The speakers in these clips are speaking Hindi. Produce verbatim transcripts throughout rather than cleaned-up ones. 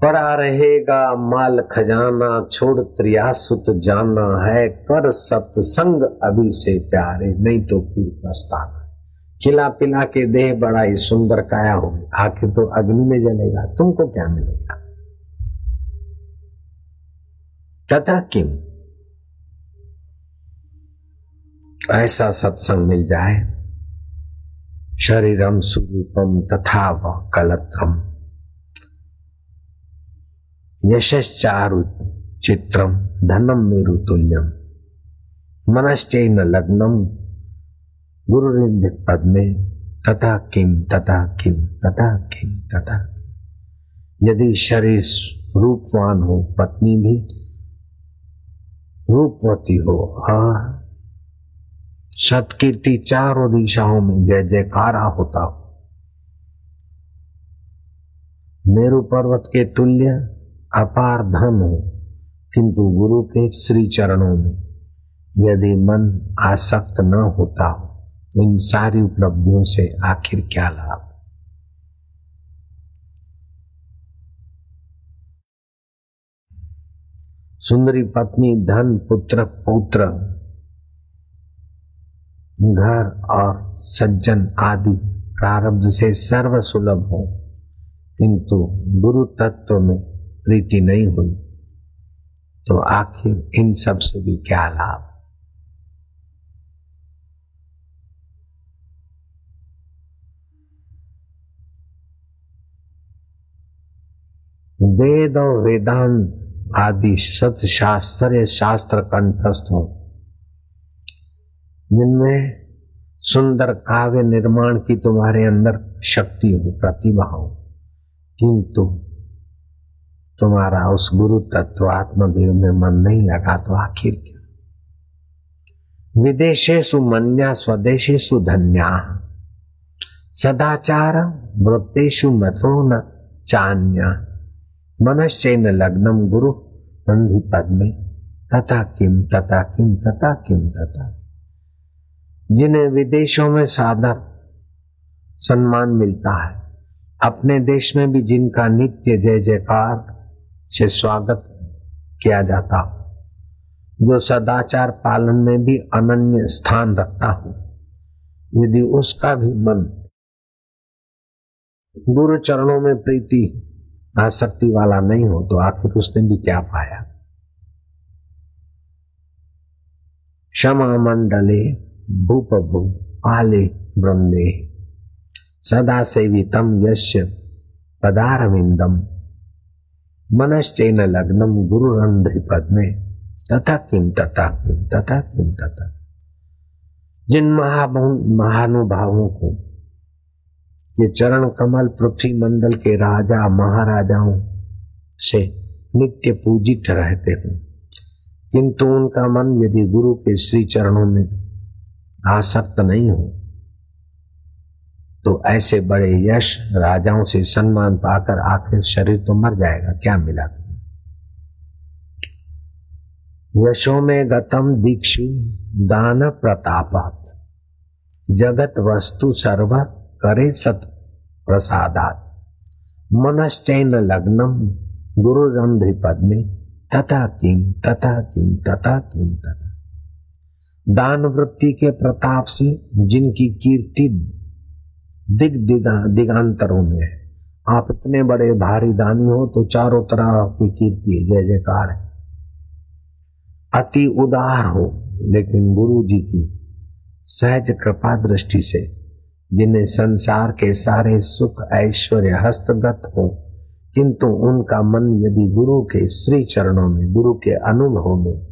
पड़ा रहेगा माल खजाना, छोड़ त्रियासुत जाना है, कर सत्संग अभी से प्यारे, नहीं तो फिर पछताना। खिला पिला के देह बड़ा ही सुंदर काया होगी, आखिर तो अग्नि में जलेगा, तुमको क्या मिलेगा। तथा किम, ऐसा सत्संग मिल जाए, शरीरम स्वरूपम तथा व कलत्रम, यशश्चारु चित्रम, धनम मेरु तुल्यम, मनश्चैन लग्नम गुरुरिंद पद्मे, तथा किम तथा किम तथा किम तथा। यदि शरीर रूपवान हो, पत्नी भी रूपवती हो और सत्कीर्ति चारों दिशाओं में जय जयकारा होता हो, मेरु पर्वत के तुल्य अपार धन हो, किंतु गुरु के श्री चरणों में यदि मन आसक्त न होता हो, तो इन सारी उपलब्धियों से आखिर क्या लाभ। सुंदरी पत्नी, धन, पुत्र, पौत्र, घर और सज्जन आदि प्रारब्ध से सर्व सुलभ हो, किंतु गुरु तत्व में प्रीति नहीं हुई, तो आखिर इन सब से भी क्या लाभ। वेद और वेदांत आदि सत शास्त्र शास्त्र कंठस्थ हो, जिनमें सुंदर काव्य निर्माण की तुम्हारे अंदर शक्ति हो, प्रतिभा हो, किंतु तुम्हारा उस गुरु तत्व आत्मदेव में मन नहीं लगा, तो आखिर क्या। विदेशेषु मन्या स्वदेशेषु धन्या, सदाचार वृत्तेषु मतो न चान्या, मनश्चैन लग्नम गुरु बंधि पद्मे, तथा किम तथा किम तथा किम तथा। जिन्हें विदेशों में सादर सम्मान मिलता है, अपने देश में भी जिनका नित्य जय जयकार से स्वागत किया जाता हो, जो सदाचार पालन में भी अनन्य स्थान रखता हो, यदि उसका भी मन गुरु चरणों में प्रीति आसक्ति वाला नहीं हो, तो आखिर उसने भी क्या पाया। क्षमा मंडले भूप भू आले वृंदे, सदा सेवितम यस्य पदारविंदम, मनश्चैन लग्नम गुरुरंध्रि पद्मे, तथा किम तथा किम तथा किम तथा। जिन महानुभावों को ये चरण कमल पृथ्वी मंडल के राजा महाराजाओं से नित्य पूजित रहते हो, किंतु उनका मन यदि गुरु के श्री चरणों में आसक्त नहीं हो, तो ऐसे बड़े यश राजाओं से सम्मान पाकर आखिर शरीर तो मर जाएगा, क्या मिला तुम्हें। यशो में गतम दीक्षु दान प्रतापात, जगत वस्तु सर्व करे सत प्रसादात, मनश्चैन लग्नम गुरु रंध्रि पद्मे, तथा किम तथा किम तथा किम तथा। दान वृत्ति के प्रताप से जिनकी कीर्ति दिग दिगांतरों में है, आप इतने बड़े भारी दानी हो तो चारों तरफ की कीर्ति जय जयकार है। अति उदार हो, लेकिन गुरु जी की सहज कृपा दृष्टि से जिन्हें संसार के सारे सुख ऐश्वर्य हस्तगत हो, किंतु उनका मन यदि गुरु के श्री चरणों में, गुरु के अनुभव में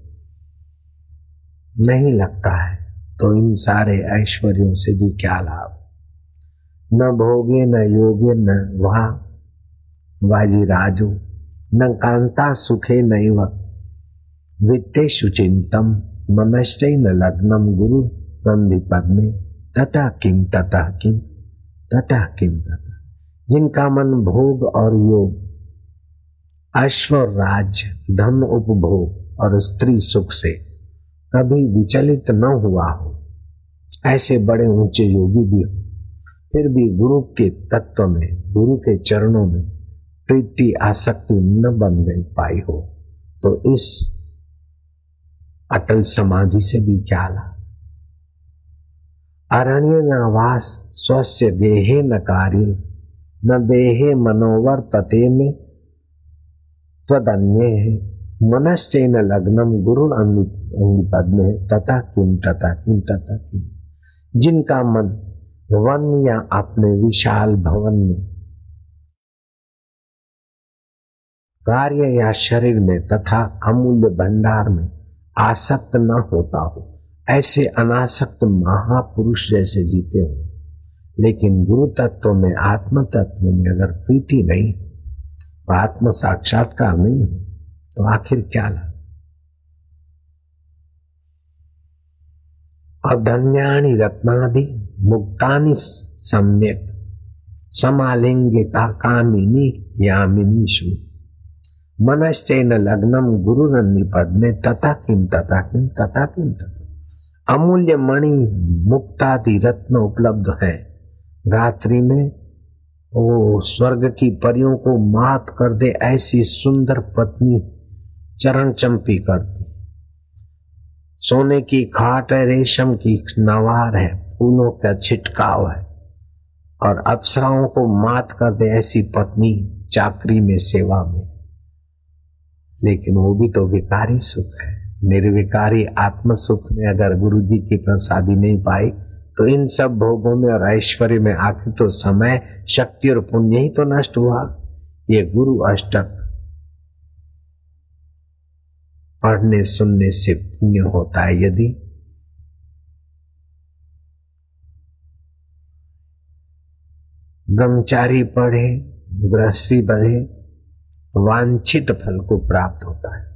नहीं लगता है, तो इन सारे ऐश्वर्यों से भी क्या लाभ। न भोगे न योगे न वहा वाजी राजू, न कांता सुखे नैव वित्तेषु चिंतम, मनश्चैन लग्नम गुरु बंधि पद्मे, तथा किम तथा किम तथा किम तथा। जिनका मन भोग और योग, अश्व राज्य, धन उपभोग और स्त्री सुख से कभी विचलित न हुआ हो, ऐसे बड़े ऊंचे योगी भी हो, फिर भी गुरु के तत्व में, गुरु के चरणों में प्रीति आसक्ति न बन गई पाई हो तो इस अटल समाधि से भी क्या लाभ। अरण्य न वास स्वस्य देहे न कार्य न देहे मनोवर्तते में त्वदन्ये है मनश्चैन लग्नम गुरु अंगिपद में तथा किम तथा किम तथा किम। जिनका मन वन या अपने विशाल भवन में कार्य या शरीर में तथा अमूल्य भंडार में आसक्त न होता हो ऐसे अनासक्त महापुरुष जैसे जीते हो। लेकिन गुरु तत्व में आत्म तत्व में अगर प्रीति नहीं आत्म साक्षात्कार नहीं हो तो आखिर क्या लाभ। अधन्यानि रत्नादि मुक्तानि सम्यक समालिंगिता कामिनी यामिनीषु मनश्चैन लग्नम गुरुरन्निपद में तथा किम तथा किम तथा किम तथा। अमूल्य मणि मुक्तादि रत्न उपलब्ध है। रात्रि में वो स्वर्ग की परियों को मात कर दे ऐसी सुंदर पत्नी चरण चंपी करती। सोने की खाट है, रेशम की नवार है, फूलों का छिटकाव है और अप्सराओं को मात कर दे ऐसी पत्नी चाकरी में सेवा में। लेकिन वो भी तो विकारी सुख है। निर्विकारी आत्म सुख में अगर गुरु जी की प्रसादी नहीं पाई तो इन सब भोगों में और ऐश्वर्य में आखिर तो समय शक्ति और पुण्य ही तो नष्ट हुआ। ये गुरु अष्टक पढ़ने सुनने से पुण्य होता है। यदि ब्रह्मचारी पढ़े गृहस्थी बढ़े वांछित फल को प्राप्त होता है।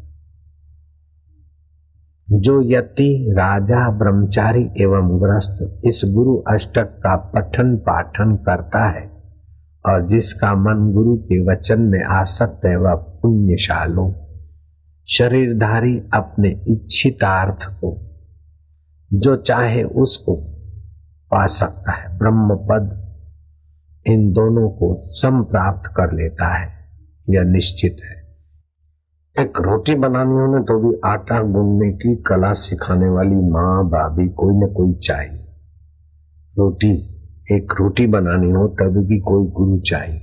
जो यति राजा ब्रह्मचारी एवं गृहस्थ इस गुरु अष्टक का पठन पाठन करता है और जिसका मन गुरु के वचन में आसक्त है वह पुण्यशालो शरीरधारी अपने इच्छितार्थ को जो चाहे उसको पा सकता है। ब्रह्म पद इन दोनों को सम प्राप्त कर लेता है, यह निश्चित है। एक रोटी बनानी हो ना तो भी आटा गूंदने की कला सिखाने वाली माँ भाभी कोई न कोई चाहिए। रोटी एक रोटी बनानी हो तभी भी कोई गुरु चाहिए।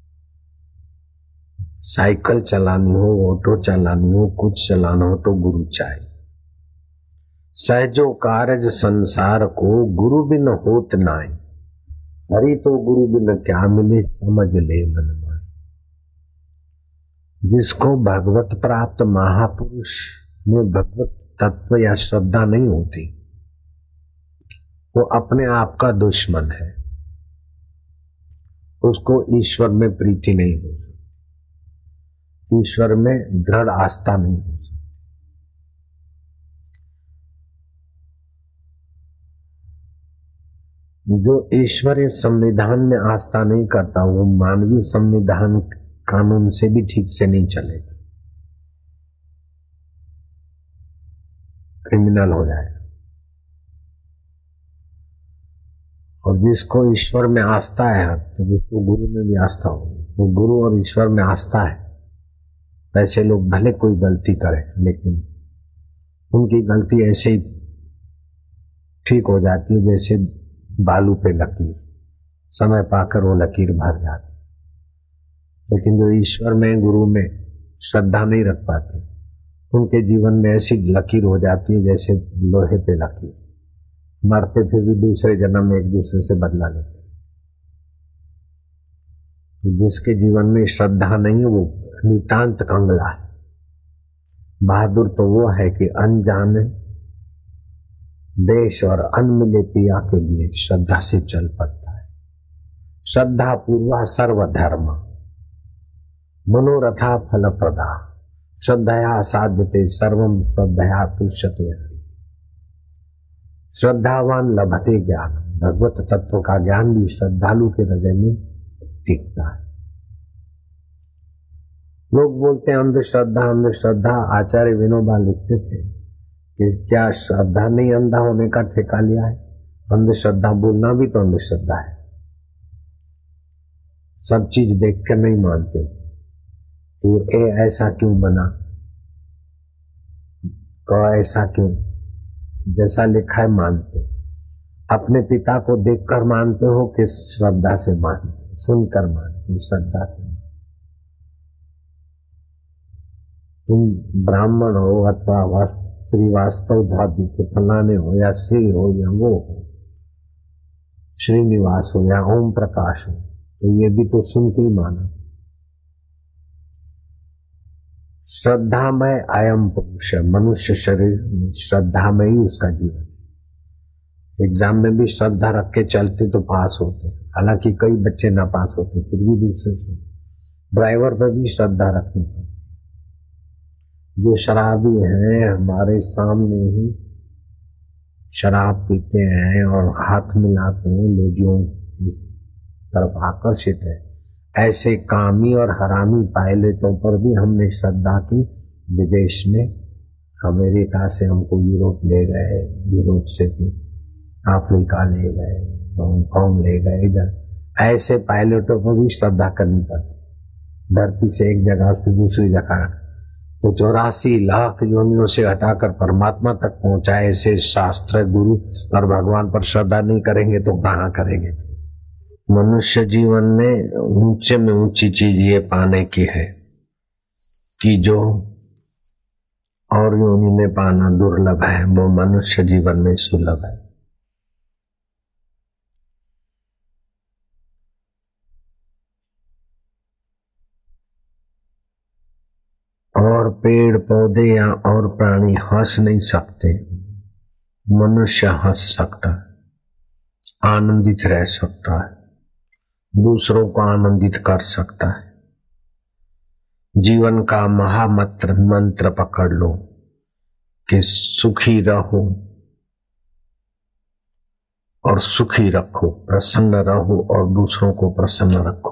साइकिल चलानी हो, ऑटो चलानी हो, कुछ चलाना हो तो गुरु चाहिए। सहजो कारज संसार को गुरु बिन होत नाई। हरि तो गुरु बिन क्या मिले समझ ले मन माए। जिसको भगवत प्राप्त महापुरुष में भगवत तत्व या श्रद्धा नहीं होती वो अपने आप का दुश्मन है। उसको ईश्वर में प्रीति नहीं हो सकती, ईश्वर में दृढ़ आस्था नहीं हो सकती। जो ईश्वरीय संविधान में आस्था नहीं करता वो मानवीय संविधान कानून से भी ठीक से नहीं चलेगा, क्रिमिनल हो जाएगा। और जिसको ईश्वर में आस्था है तो जिसको गुरु में भी आस्था होगी, वो गुरु और ईश्वर में आस्था है। वैसे लोग भले कोई गलती करें लेकिन उनकी गलती ऐसे ही ठीक हो जाती है जैसे बालू पे लकीर, समय पाकर वो लकीर भर जाती। लेकिन जो ईश्वर में गुरु में श्रद्धा नहीं रख पाते उनके जीवन में ऐसी लकीर हो जाती है जैसे लोहे पे लकीर, मरते फिर भी दूसरे जन्म में एक दूसरे से बदला लेते। जिसके जीवन में श्रद्धा नहीं है वो नितांत कंगला है। बहादुर तो वो है कि अनजाने देश और अनमिले पिया के लिए श्रद्धा से चल पड़ता है। श्रद्धा पूर्वा सर्वधर्म मनोरथा फल प्रदा श्रद्धया साध्यते सर्वम श्रद्धया तुष्यते हरि। श्रद्धावान लभते ज्ञान। भगवत तत्व का ज्ञान भी श्रद्धालु के हृदय में टिकता है। लोग बोलते हैं अंधश्रद्धा अंधश्रद्धा। आचार्य विनोबा लिखते थे कि क्या श्रद्धा नहीं अंधा होने का ठेका लिया है? अंधश्रद्धा बोलना भी तो अंधश्रद्धा है। सब चीज देख कर नहीं मानते, ये ए ऐसा क्यों बना, क ऐसा क्यों, जैसा लिखा है मानते। अपने पिता को देखकर मानते हो कि श्रद्धा से मानते, सुनकर मानते, श्रद्धा से मानते। तुम ब्राह्मण हो अथवा श्रीवास्तव जाति के फलाने हो या श्री हो या वो हो, श्रीनिवास हो या ओम प्रकाश हो, तो ये भी तो सुन के ही माना। श्रद्धामय अयम पुरुष, मनुष्य शरीर में श्रद्धामय ही उसका जीवन। एग्जाम में भी श्रद्धा रख के चलते तो पास होते, हालांकि कई बच्चे ना पास होते, फिर भी दूसरे से। ड्राइवर पर भी श्रद्धा रखनी पड़ती। जो शराबी हैं हमारे सामने ही शराब पीते हैं और हाथ मिलाते हैं, लेडियों की तरफ आकर्षित है, ऐसे कामी और हरामी पायलटों पर भी हमने श्रद्धा की। विदेश में अमेरिका से हमको यूरोप ले गए, यूरोप से फिर अफ्रीका ले गए, हांगकांग ले गए, इधर ऐसे पायलटों पर भी श्रद्धा करनी पड़ती। धरती से एक जगह से दूसरी जगह तो चौरासी लाख योनियों से हटाकर परमात्मा तक पहुंचाए ऐसे शास्त्र गुरु और भगवान पर श्रद्धा नहीं करेंगे तो कहाँ करेंगे। मनुष्य जीवन में ऊंचे में ऊंची चीज ये पाने की है कि जो और योनि में पाना दुर्लभ है, वो मनुष्य जीवन में सुलभ है। और पेड़ पौधे या और प्राणी हंस नहीं सकते, मनुष्य हंस सकता है, आनंदित रह सकता है, दूसरों को आनंदित कर सकता है। जीवन का महामंत्र मंत्र पकड़ लो कि सुखी रहो और सुखी रखो, प्रसन्न रहो और दूसरों को प्रसन्न रखो।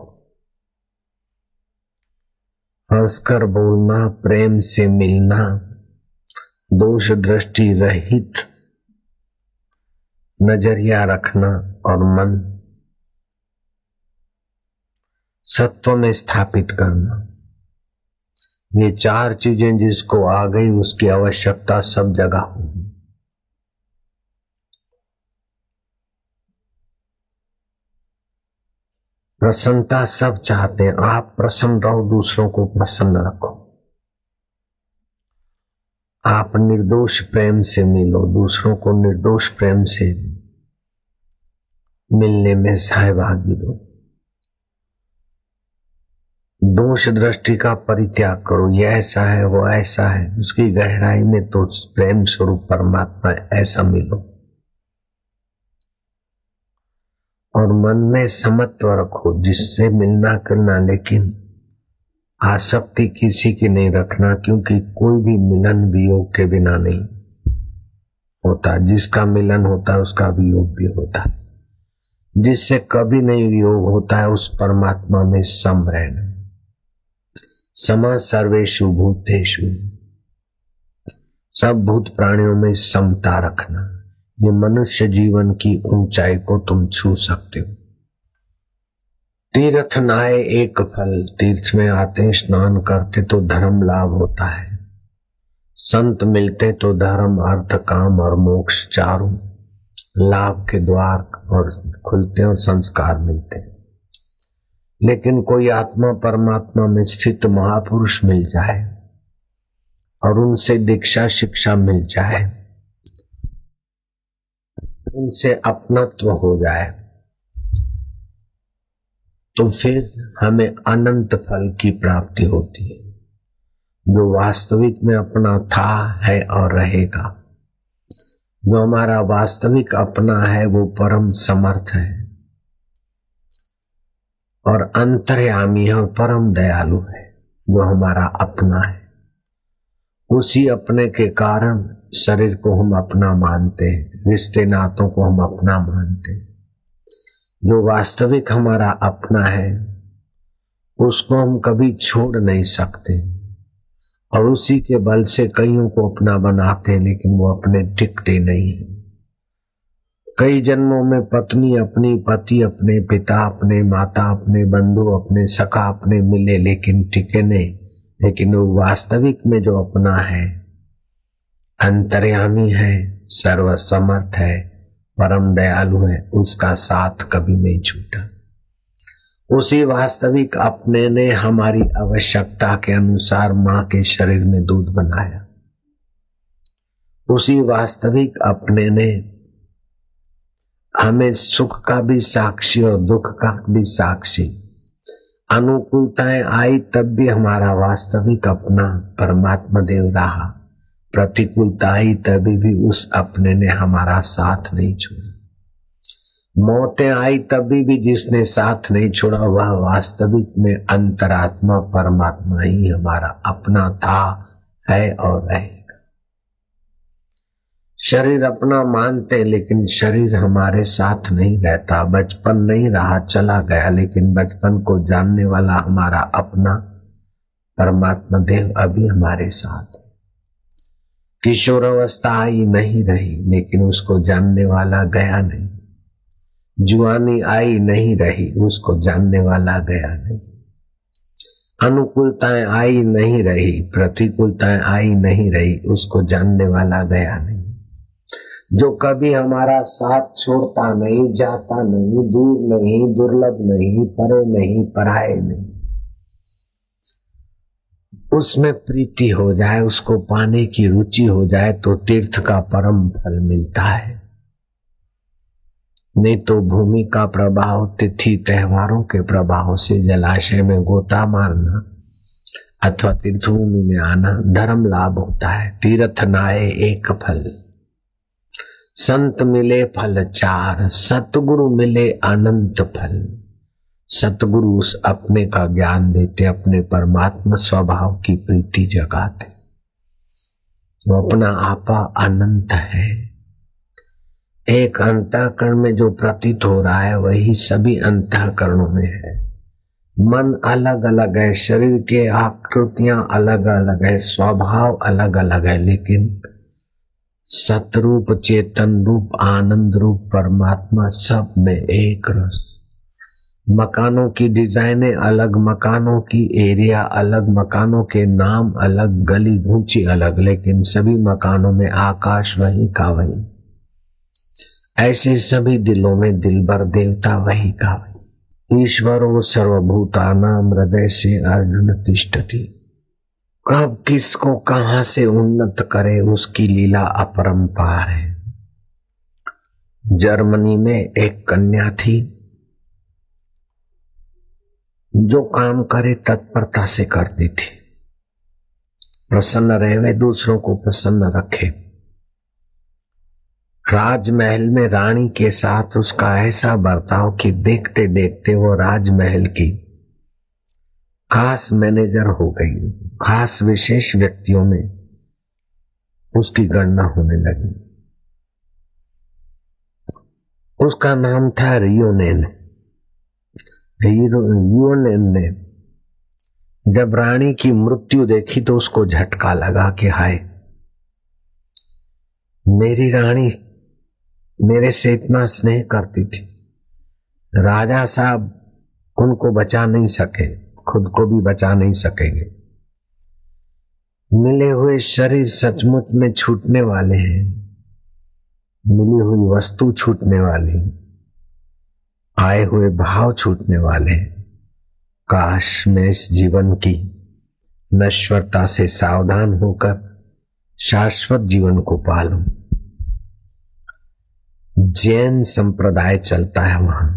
हंसकर बोलना, प्रेम से मिलना, दोष दृष्टि रहित नजरिया रखना और मन सत्व में स्थापित करना, ये चार चीजें जिसको आ गई उसकी आवश्यकता सब जगह होगी। प्रसन्नता सब चाहते हैं, आप प्रसन्न रहो, दूसरों को प्रसन्न रखो। आप निर्दोष प्रेम से मिलो, दूसरों को निर्दोष प्रेम से मिलने में सहभागी दो। दोष दृष्टि का परित्याग करो, ये ऐसा है वो ऐसा है, उसकी गहराई में तो प्रेम स्वरूप परमात्मा ऐसा मिलो। और मन में समत्व रखो, जिससे मिलना करना, लेकिन आसक्ति किसी की नहीं रखना, क्योंकि कोई भी मिलन वियोग के बिना नहीं होता। जिसका मिलन होता है उसका वियोग भी होता है। जिससे कभी नहीं वियोग होता है उस परमात्मा में सम रहना। समा सर्वेषु भूतेषु, सब भूत प्राणियों में समता रखना, ये मनुष्य जीवन की ऊंचाई को तुम छू सकते हो। तीर्थ नहाए एक फल, तीर्थ में आते स्नान करते तो धर्म लाभ होता है। संत मिलते तो धर्म अर्थ काम और मोक्ष चारों लाभ के द्वार और खुलते और संस्कार मिलते। लेकिन कोई आत्मा परमात्मा में स्थित महापुरुष मिल जाए और उनसे दीक्षा शिक्षा मिल जाए, उनसे अपनत्व हो जाए, तो फिर हमें अनंत फल की प्राप्ति होती है। जो वास्तविक में अपना था, है और रहेगा। जो हमारा वास्तविक अपना है वो परम समर्थ है और अंतर्यामी है और परम दयालु है। जो हमारा अपना है, उसी अपने के कारण शरीर को हम अपना मानते, रिश्ते नातों को हम अपना मानते। जो वास्तविक हमारा अपना है उसको हम कभी छोड़ नहीं सकते और उसी के बल से कईयों को अपना बनाते हैं, लेकिन वो अपने टिकते नहीं। कई जन्मों में पत्नी अपनी, पति अपने, पिता अपने, माता अपने, बंधु अपने, सखा अपने मिले, लेकिन टिके नहीं। लेकिन वो वास्तविक में जो अपना है, अंतर्यामी है, सर्वसमर्थ है, परम दयालु है, उसका साथ कभी नहीं छूटा। उसी वास्तविक अपने ने हमारी आवश्यकता के अनुसार मां के शरीर में दूध बनाया। उसी वास्तविक अपने ने हमें सुख का भी साक्षी और दुख का भी साक्षी, अनुकूलताएं आई तब भी हमारा वास्तविक अपना परमात्मा देव रहा, प्रतिकूलता आई तभी भी उस अपने ने हमारा साथ नहीं छोड़ा। मौतें आई तभी भी जिसने साथ नहीं छोड़ा वह वास्तविक में अंतरात्मा परमात्मा ही हमारा अपना था, है और रहेगा। शरीर अपना मानते लेकिन शरीर हमारे साथ नहीं रहता। बचपन नहीं रहा, चला गया, लेकिन बचपन को जानने वाला हमारा अपना परमात्मा देव अभी हमारे साथ। किशोर अवस्था आई नहीं रही, लेकिन उसको जानने वाला गया नहीं। जुआनी आई नहीं रही, उसको जानने वाला गया नहीं। अनुकूलताएं आई नहीं रही, प्रतिकूलताएं आई नहीं रही, उसको जानने वाला गया नहीं। जो कभी हमारा साथ छोड़ता नहीं, जाता नहीं, दूर नहीं, दुर्लभ नहीं, परे नहीं, पराए नहीं, उसमें प्रीति हो जाए, उसको पाने की रुचि हो जाए तो तीर्थ का परम फल मिलता है। नहीं तो भूमि का प्रभाव, तिथि त्योहारों के प्रभाव से जलाशय में गोता मारना अथवा तीर्थभूमि में आना धर्म लाभ होता है। तीर्थ नाए एक फल, संत मिले फल चार, सतगुरु मिले अनंत फल। सतगुरु उस अपने का ज्ञान देते, अपने परमात्मा स्वभाव की प्रीति जगाते। वो अपना आपा अनंत है। एक अंतःकरण में जो प्रतीत हो रहा है वही सभी अंतःकरणों में है। मन अलग अलग है, शरीर के आकृतियां अलग अलग है, स्वभाव अलग अलग है, लेकिन सतरूप चेतन रूप आनंद रूप परमात्मा सब में एक रस। मकानों की डिजाइनें अलग, मकानों की एरिया अलग, मकानों के नाम अलग, गली गूंची अलग, लेकिन सभी मकानों में आकाश वही का वही। ऐसे सभी दिलों में दिलबर देवता वही का वही। ईश्वरो सर्वभूतानां हृदय से अर्जुन तिष्ठति। कब किसको कहां से उन्नत करे उसकी लीला अपरंपार है। जर्मनी में एक कन्या थी जो काम करे तत्परता से करती थी। प्रसन्न रहे वे दूसरों को प्रसन्न रखे। राजमहल में रानी के साथ उसका ऐसा बर्ताव कि देखते देखते वो राजमहल की खास मैनेजर हो गई। खास विशेष व्यक्तियों में उसकी गणना होने लगी। उसका नाम था रियोनेन। रियोनेन ने जब रानी की मृत्यु देखी तो उसको झटका लगा कि हाय, मेरी रानी मेरे से इतना स्नेह करती थी, राजा साहब उनको बचा नहीं सके, खुद को भी बचा नहीं सकेंगे। मिले हुए शरीर सचमुच में छूटने वाले हैं, मिली हुई वस्तु छूटने वाली, आए हुए भाव छूटने वाले हैं। काश मैं इस जीवन की नश्वरता से सावधान होकर शाश्वत जीवन को पालूं। जैन संप्रदाय चलता है वहां।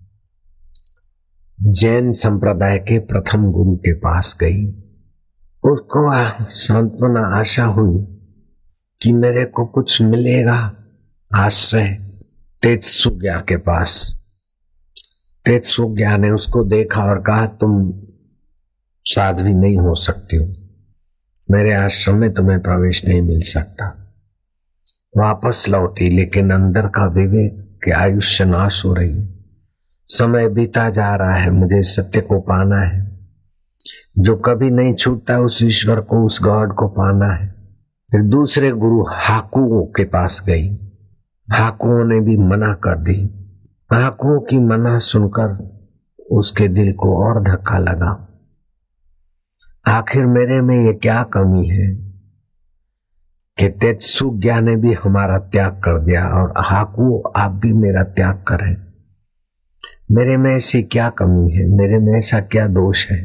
जैन संप्रदाय के प्रथम गुरु के पास गई। उसको सांत्वना आशा हुई कि मेरे को कुछ मिलेगा आश्रय। तेत्सुग्या के पास तेत्सुग्या ने उसको देखा और कहा, तुम साध्वी नहीं हो सकती हो, मेरे आश्रम में तुम्हें प्रवेश नहीं मिल सकता। वापस लौटी, लेकिन अंदर का विवेक के आयुष्य नाश हो रही। समय बीता जा रहा है, मुझे सत्य को पाना है। जो कभी नहीं छूटता उस ईश्वर को, उस गॉड को पाना है। फिर दूसरे गुरु हाकुओं के पास गई। हाकुओं ने भी मना कर दी। हाकुओं की मना सुनकर उसके दिल को और धक्का लगा। आखिर मेरे में ये क्या कमी है कि तेजसु ज्ञा ने भी हमारा त्याग कर दिया और हाकू आप भी मेरा त्याग करें। मेरे में ऐसी क्या कमी है, मेरे में ऐसा क्या दोष है?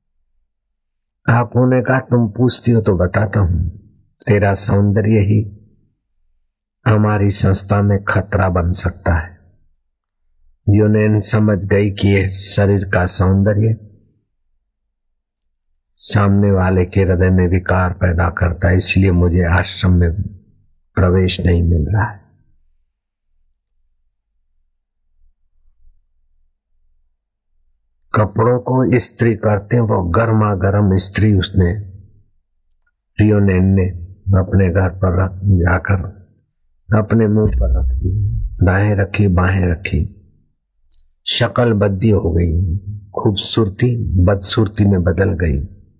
आपने कहा तुम पूछती हो तो बताता हूं, तेरा सौंदर्य ही हमारी संस्था में खतरा बन सकता है। यूनेन समझ गई कि यह शरीर का सौंदर्य सामने वाले के हृदय में विकार पैदा करता है, इसलिए मुझे आश्रम में प्रवेश नहीं मिल रहा है। कपड़ों को इस्त्री करते हैं, वो गर्मा गर्म इस्त्री उसने रियोनेन ने अपने घर पर रख जाकर अपने मुंह पर रख दी, दाएं रखी बाहें रखी, शक्ल बद्दी हो गई, खूबसूरती बदसूरती में बदल गई।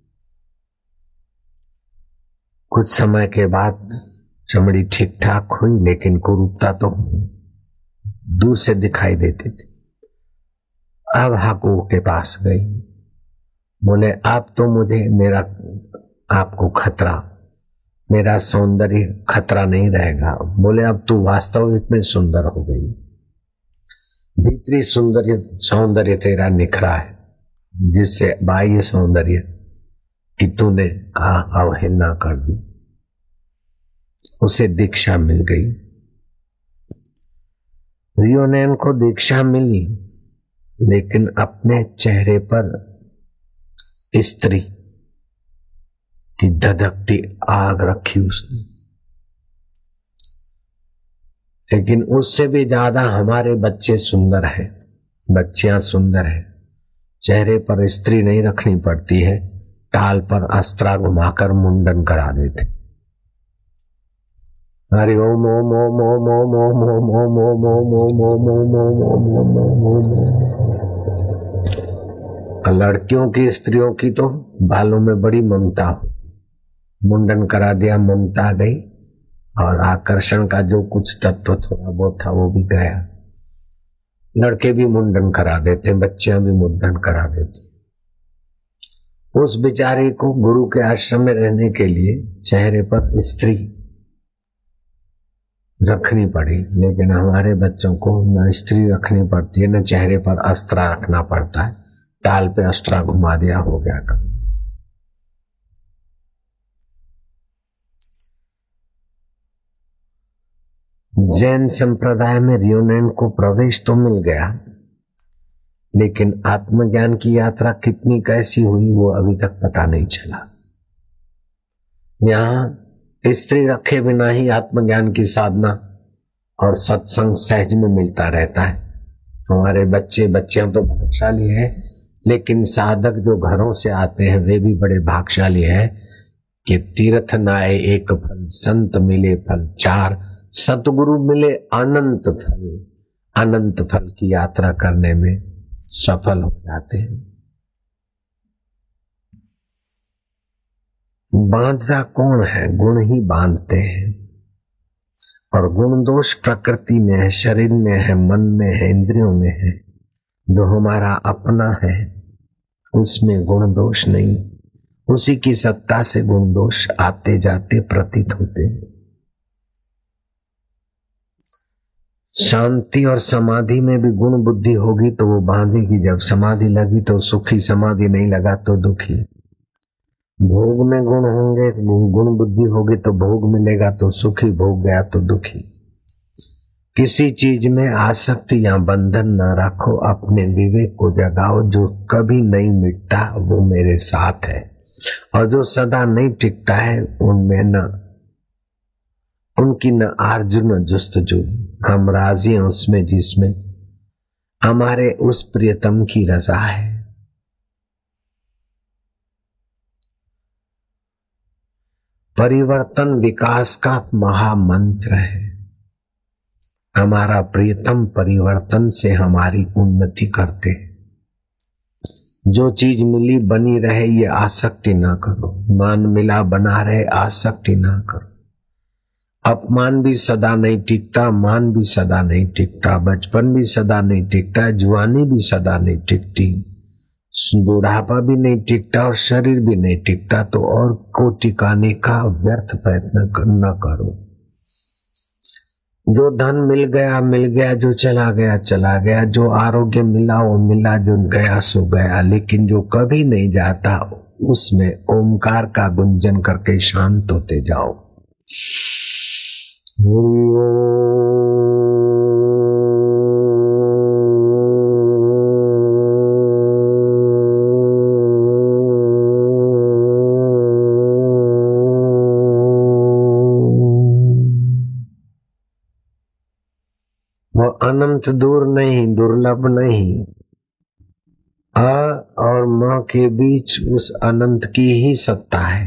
कुछ समय के बाद चमड़ी ठीक ठाक हुई, लेकिन कुरूपता तो दूर से दिखाई देती थी। अब हाकू के पास गई, बोले आप तो मुझे मेरा आपको खतरा, मेरा सौंदर्य खतरा नहीं रहेगा। बोले अब तू वास्तविक में सुंदर हो गई, भीतरी सौंदर्य सौंदर्य तेरा निखरा है, जिससे बाह्य सौंदर्य कि तूने अवहेलना कर दी। उसे दीक्षा मिल गई। रियोनेन को दीक्षा मिली, लेकिन अपने चेहरे पर स्त्री की धधकती आग रखी उसने। लेकिन उससे भी ज्यादा हमारे बच्चे सुंदर हैं, बच्चियां सुंदर हैं। चेहरे पर स्त्री नहीं रखनी पड़ती है, टाल पर अस्त्रा घुमाकर मुंडन करा देते। हरि ओम ओम ओम ओम ओम ओम ओम ओम ओम ओम ओम ओम ओम ओम ओम ओम। लड़कियों की स्त्रियों की तो बालों में बड़ी ममता, मुंडन करा दिया, ममता गई और आकर्षण का जो कुछ तत्व थोड़ा बहुत था वो भी गया। लड़के भी मुंडन करा देते, बच्चियां भी मुंडन करा देती। उस बेचारे को गुरु के आश्रम में रहने के लिए चेहरे पर स्त्री रखनी पड़ी, लेकिन हमारे बच्चों को न स्त्री रखनी पड़ती है न चेहरे पर अस्त्रा रखना पड़ता है। टाल पे अस्त्रा घुमा दिया, हो गया काम। जैन संप्रदाय में रियोनेन को प्रवेश तो मिल गया, लेकिन आत्मज्ञान की यात्रा कितनी कैसी हुई वो अभी तक पता नहीं चला। यहाँ स्त्री रखे बिना ही आत्मज्ञान की साधना और सत्संग सहज में मिलता रहता है। हमारे बच्चे बच्चियां तो भाग्यशाली है, लेकिन साधक जो घरों से आते हैं वे भी बड़े भाग्यशाली हैं कि तीर्थ नाए एक फल, संत मिले फल चार, सतगुरु मिले अनंत फल। अनंत फल की यात्रा करने में सफल हो जाते हैं। बांधता कौन है? गुण ही बांधते हैं। और गुण दोष प्रकृति में है, शरीर में है, मन में है, इंद्रियों में है। जो हमारा अपना है उसमें गुण दोष नहीं, उसी की सत्ता से गुण दोष आते जाते प्रतीत होते हैं। शांति और समाधि में भी गुण बुद्धि होगी तो वो बांधेगी, जब समाधि लगी तो सुखी, समाधि नहीं लगा तो दुखी। भोग में गुण होंगे, गुण बुद्धि होगी तो भोग मिलेगा तो सुखी, भोग गया तो दुखी। किसी चीज में आसक्ति या बंधन न रखो, अपने विवेक को जगाओ। जो कभी नहीं मिटता वो मेरे साथ है, और जो सदा नहीं टिकता है उनमें न उनकी न आरजू न जुस्तजू। हम राजी हैं उसमें जिसमें हमारे उस प्रियतम की रजा है। परिवर्तन विकास का महामंत्र है। हमारा प्रियतम परिवर्तन से हमारी उन्नति करते हैं। जो चीज मिली बनी रहे ये आसक्ति ना करो, मान मिला बना रहे आसक्ति ना करो। अपमान भी सदा नहीं टिकता, मान भी सदा नहीं टिकता, बचपन भी सदा नहीं टिकता, जुआनी भी सदा नहीं टिकती। बुढ़ापा भी नहीं टिकता और शरीर भी नहीं टिकता, तो और को टिकाने का व्यर्थ प्रयत्न न करो। जो धन मिल गया मिल गया, जो चला गया चला गया, जो आरोग्य मिला वो मिला, जो गया सो गया, लेकिन जो कभी नहीं जाता उसमें ओमकार का गुंजन करके शांत होते जाओ। वो अनंत दूर नहीं, दुर्लभ नहीं, अ और म के बीच उस अनंत की ही सत्ता है।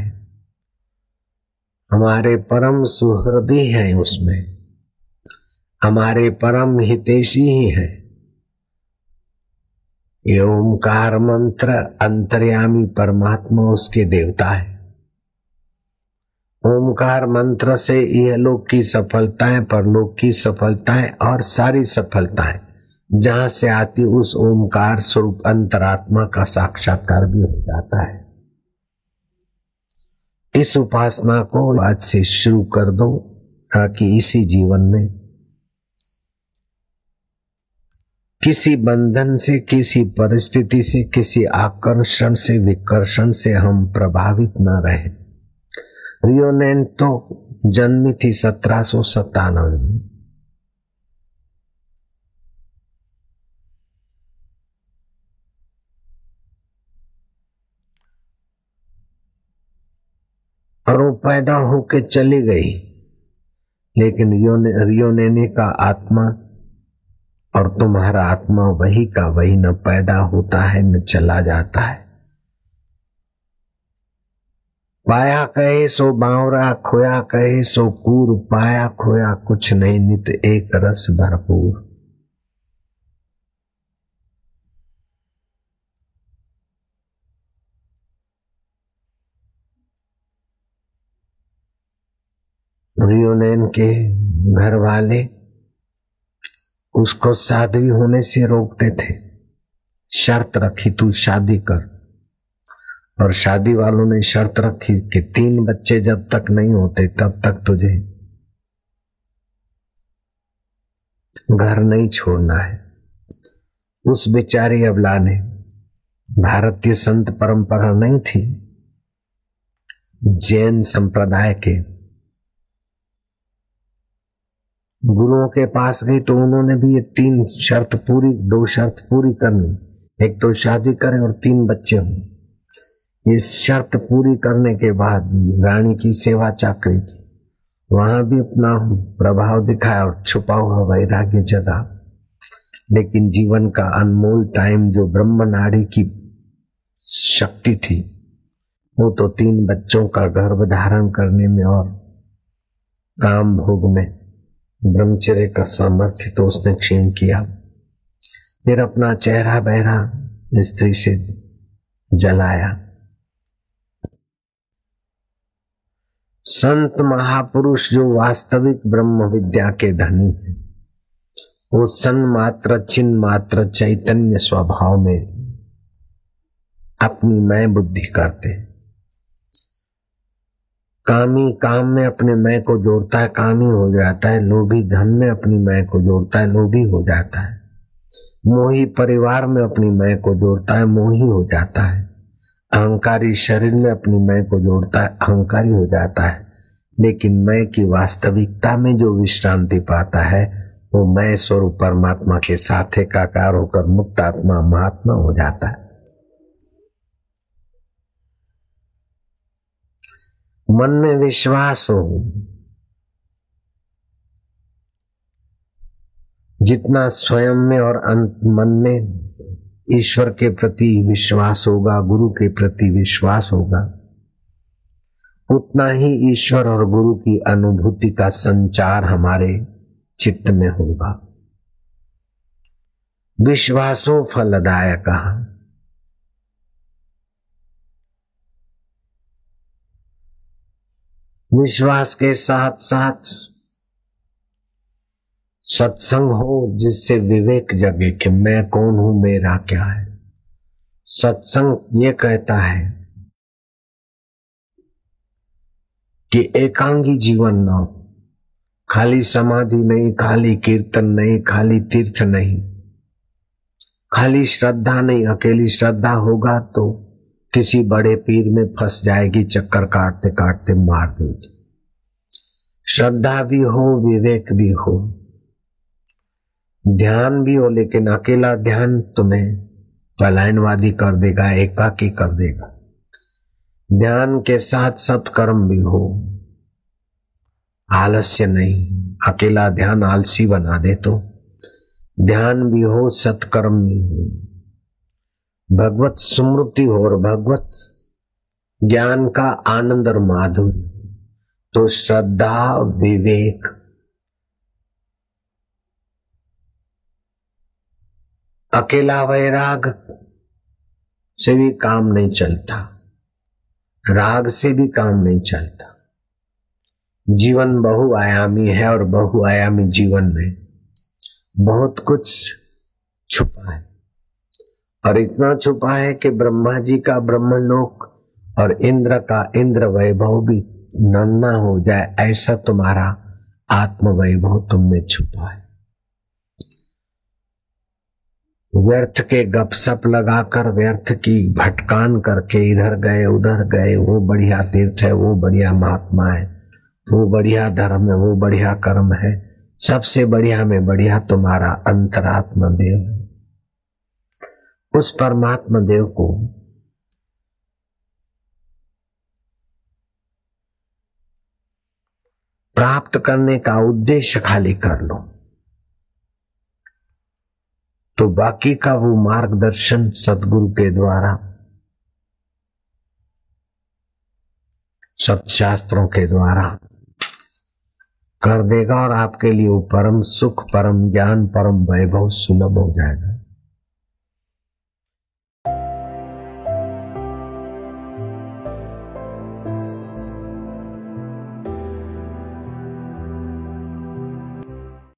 हमारे परम सुहृदी हैं, उसमें हमारे परम हितैषी ही हैं। ये ओंकार मंत्र अंतर्यामी परमात्मा उसके देवता है। ओंकार मंत्र से यह लोक की सफलताएं, परलोक की सफलताएं और सारी सफलताएं जहां से आती उस ओंकार स्वरूप अंतरात्मा का साक्षात्कार भी हो जाता है। इस उपासना को आज से शुरू कर दो, ताकि इसी जीवन में किसी बंधन से, किसी परिस्थिति से, किसी आकर्षण से, विकर्षण से हम प्रभावित न रहे। रियोनेन तो जन्मी थी सत्रह सौ सत्तानवे में। और वो पैदा होके चली गई, लेकिन रियोनेने का आत्मा और तुम्हारा आत्मा वही का वही न पैदा होता है न चला जाता है। पाया कहे सो बावरा, खोया कहे सो कूर, पाया खोया कुछ नहीं, नित एक रस भरपूर। रियोनेन के घर वाले उसको साध्वी होने से रोकते थे। शर्त रखी तू शादी कर, और शादी वालों ने शर्त रखी कि तीन बच्चे जब तक नहीं होते तब तक तुझे घर नहीं छोड़ना है। उस बेचारी अबला ने, भारतीय संत परंपरा नहीं थी, जैन संप्रदाय के गुरुओं के पास गई तो उन्होंने भी ये तीन शर्त पूरी, दो शर्त पूरी करनी। एक तो शादी करें और तीन बच्चे हों। ये शर्त पूरी करने के बाद भी रानी की सेवा चाकरी की, वहां भी अपना प्रभाव दिखाया और छुपा हुआ वैराग्य जगा। लेकिन जीवन का अनमोल टाइम जो ब्रह्म नाड़ी की शक्ति थी, वो तो तीन बच्चों का गर्भ धारण करने में और काम भोग में ब्रह्मचर्य का सामर्थ्य तो उसने क्षीण किया। फिर अपना चेहरा बहरा स्त्री से जलाया। संत महापुरुष जो वास्तविक ब्रह्म विद्या के धनी है, वो सन मात्र चिन्ह मात्र चैतन्य स्वभाव में अपनी मैं बुद्धि करते। कामी काम में अपने मैं को जोड़ता है, कामी हो जाता है। लोभी धन में अपनी मैं को जोड़ता है, लोभी हो जाता है। मोही परिवार में अपनी मैं को जोड़ता है, मोही हो जाता है। अहंकारी शरीर में अपनी मैं को जोड़ता है, अहंकारी हो जाता है। लेकिन मैं की वास्तविकता में जो विश्रांति पाता है, वो मैं स्वरूप परमात्मा के साथ एकाकार होकर मुक्त आत्मा महात्मा हो जाता है। मन में विश्वास हो, जितना स्वयं में और मन में ईश्वर के प्रति विश्वास होगा, गुरु के प्रति विश्वास होगा, उतना ही ईश्वर और गुरु की अनुभूति का संचार हमारे चित्त में होगा। विश्वासो फलदायक। विश्वास के साथ साथ सत्संग हो, जिससे विवेक जगे कि मैं कौन हूं, मेरा क्या है। सत्संग ये कहता है कि एकांगी जीवन न हो, खाली समाधि नहीं, खाली कीर्तन नहीं, खाली तीर्थ नहीं, खाली श्रद्धा नहीं। अकेली श्रद्धा होगा तो किसी बड़े पीर में फंस जाएगी, चक्कर काटते काटते मार देगी। श्रद्धा भी हो, विवेक भी हो, ध्यान भी हो, लेकिन अकेला ध्यान तुम्हें पलायनवादी कर देगा, एकाकी कर देगा। ध्यान के साथ सत्कर्म भी हो, आलस्य नहीं। अकेला ध्यान आलसी बना दे तो ध्यान भी हो, सत्कर्म भी हो, भगवत स्मृति हो और भगवत ज्ञान का आनंद और माधुर्य, तो श्रद्धा, विवेक, अकेला वैराग से भी काम नहीं चलता, राग से भी काम नहीं चलता। जीवन बहुआयामी है और बहुआयामी जीवन में बहुत कुछ छुपा है, और इतना छुपा है कि ब्रह्मा जी का ब्रह्मलोक और इंद्र का इंद्र वैभव भी नन्ना हो जाए, ऐसा तुम्हारा आत्म वैभव तुम में छुपा है। व्यर्थ के गपसप लगाकर, व्यर्थ की भटकान करके इधर गए उधर गए, वो बढ़िया तीर्थ है, वो बढ़िया महात्मा है, वो बढ़िया धर्म है, वो बढ़िया कर्म है, सबसे बढ़िया में बढ़िया तुम्हारा अंतरात्मा देव है। उस परमात्मा देव को प्राप्त करने का उद्देश्य खाली कर लो, तो बाकी का वो मार्गदर्शन सद्गुरु के द्वारा, सत्शास्त्रों के द्वारा कर देगा, और आपके लिए वो परम सुख, परम ज्ञान, परम वैभव सुलभ हो जाएगा।